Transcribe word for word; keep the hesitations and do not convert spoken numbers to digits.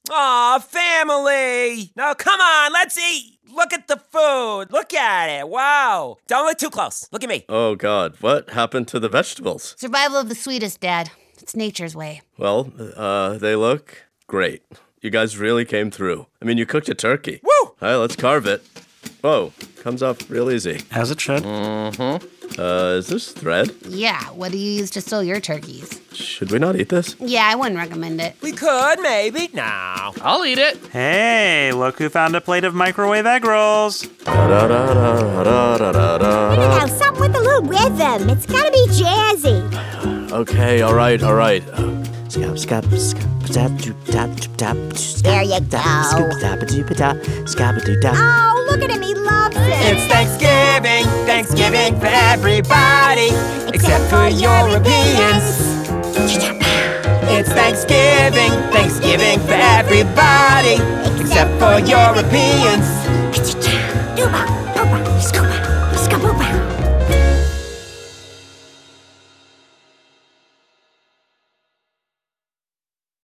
Aw, family! Now, come on, let's eat! Look at the food! Look at it! Wow! Don't look too close. Look at me. Oh, God. What happened to the vegetables? Survival of the sweetest, Dad. It's nature's way. Well, uh, they look great. You guys really came through. I mean, you cooked a turkey. Woo! All right, let's carve it. Whoa, comes off real easy. As it should. Mm-hmm. Uh, is this thread? Yeah, what do you use to sew your turkeys? Should we not eat this? Yeah, I wouldn't recommend it. We could, maybe. No. I'll eat it. Hey, look who found a plate of microwave egg rolls. Now, something with a little rhythm. It's gotta be jazzy. Okay, all right, all right. There you go. Oh, look at him, he loves it. It's Thanksgiving, Thanksgiving for everybody, except for Europeans. It's Thanksgiving, Thanksgiving for everybody, except for Europeans.